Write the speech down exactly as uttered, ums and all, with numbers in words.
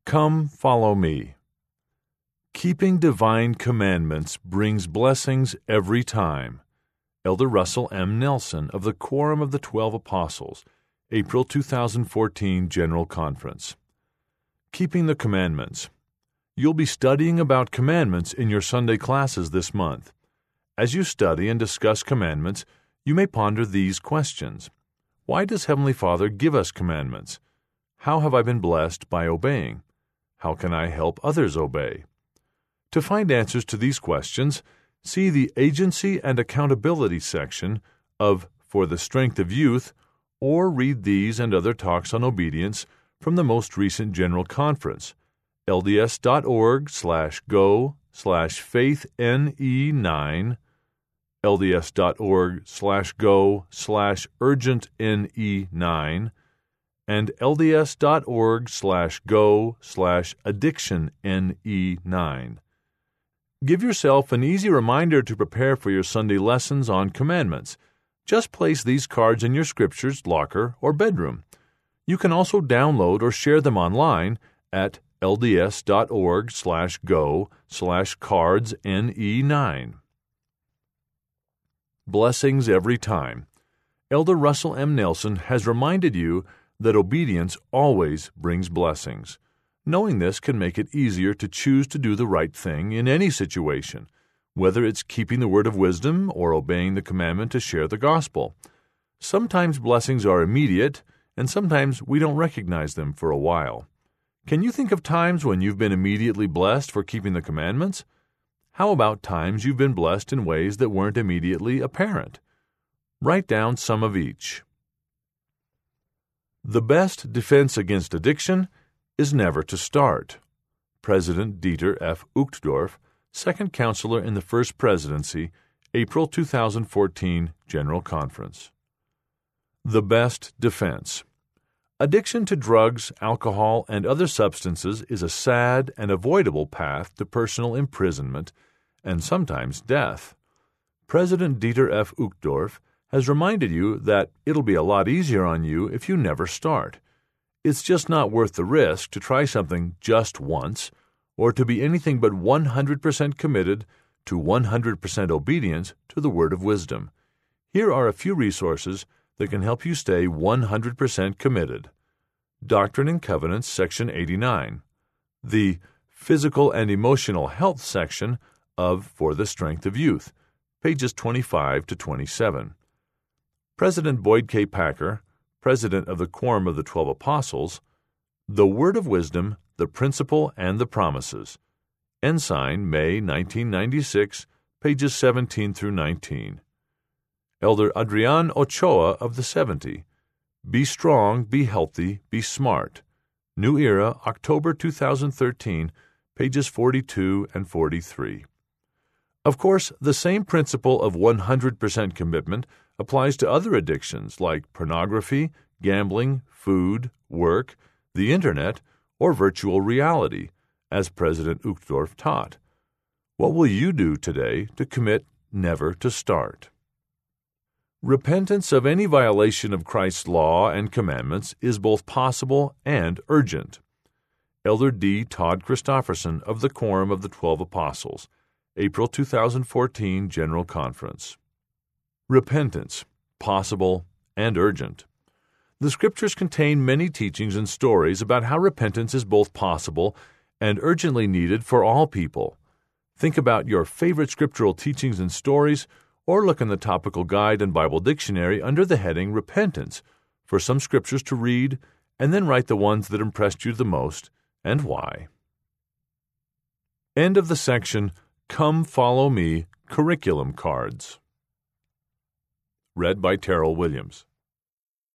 Come, follow me. Keeping divine commandments brings blessings every time. Elder Russell M. Nelson of the Quorum of the Twelve Apostles, April two thousand fourteen General Conference. Keeping the Commandments. You'll be studying about commandments in your Sunday classes this month. As you study and discuss commandments, you may ponder these questions. Why does Heavenly Father give us commandments? How have I been blessed by obeying? How can I help others obey? To find answers to these questions, see the Agency and Accountability section of For the Strength of Youth, or read these and other talks on obedience from the most recent General Conference, lds.org slash go slash faithne9, lds.org slash go slash urgentne9, and lds.org slash go slash addictionne9. Give yourself an easy reminder to prepare for your Sunday lessons on commandments. Just place these cards in your scriptures locker or bedroom. You can also download or share them online at lds.org slash go slash cards ne9. Blessings every time. Elder Russell M. Nelson has reminded you that obedience always brings blessings. Knowing this can make it easier to choose to do the right thing in any situation, whether it's keeping the word of wisdom or obeying the commandment to share the gospel. Sometimes blessings are immediate, and sometimes we don't recognize them for a while. Can you think of times when you've been immediately blessed for keeping the commandments? How about times you've been blessed in ways that weren't immediately apparent? Write down some of each. The best defense against addiction is never to start. President Dieter F. Uchtdorf, Second Counselor in the First Presidency, April two thousand fourteen General Conference. The best defense. Addiction to drugs, alcohol, and other substances is a sad and avoidable path to personal imprisonment and sometimes death. President Dieter F. Uchtdorf has reminded you that it'll be a lot easier on you if you never start. It's just not worth the risk to try something just once or to be anything but one hundred percent committed to one hundred percent obedience to the word of wisdom. Here are a few resources that can help you stay one hundred percent committed. Doctrine and Covenants, section eighty-nine. The Physical and Emotional Health section of For the Strength of Youth, pages twenty-five to twenty-seven. President Boyd K. Packer, President of the Quorum of the Twelve Apostles, The Word of Wisdom, the Principle and the Promises. Ensign, May nineteen ninety-six, pages seventeen through nineteen. Elder Adrian Ochoa of the Seventy, Be Strong, Be Healthy, Be Smart. New Era, October two thousand thirteen, pages forty-two and forty-three. Of course, the same principle of one hundred percent commitment applies to other addictions like pornography, gambling, food, work, the Internet, or virtual reality, as President Uchtdorf taught. What will you do today to commit never to start? Repentance of any violation of Christ's law and commandments is both possible and urgent. Elder D. Todd Christofferson of the Quorum of the Twelve Apostles, April two thousand fourteen General Conference. Repentance, possible and urgent. The Scriptures contain many teachings and stories about how repentance is both possible and urgently needed for all people. Think about your favorite scriptural teachings and stories, or look in the Topical Guide and Bible Dictionary under the heading Repentance for some scriptures to read, and then write the ones that impressed you the most and why. End of the section Come Follow Me Curriculum Cards. Read by Terrell Williams.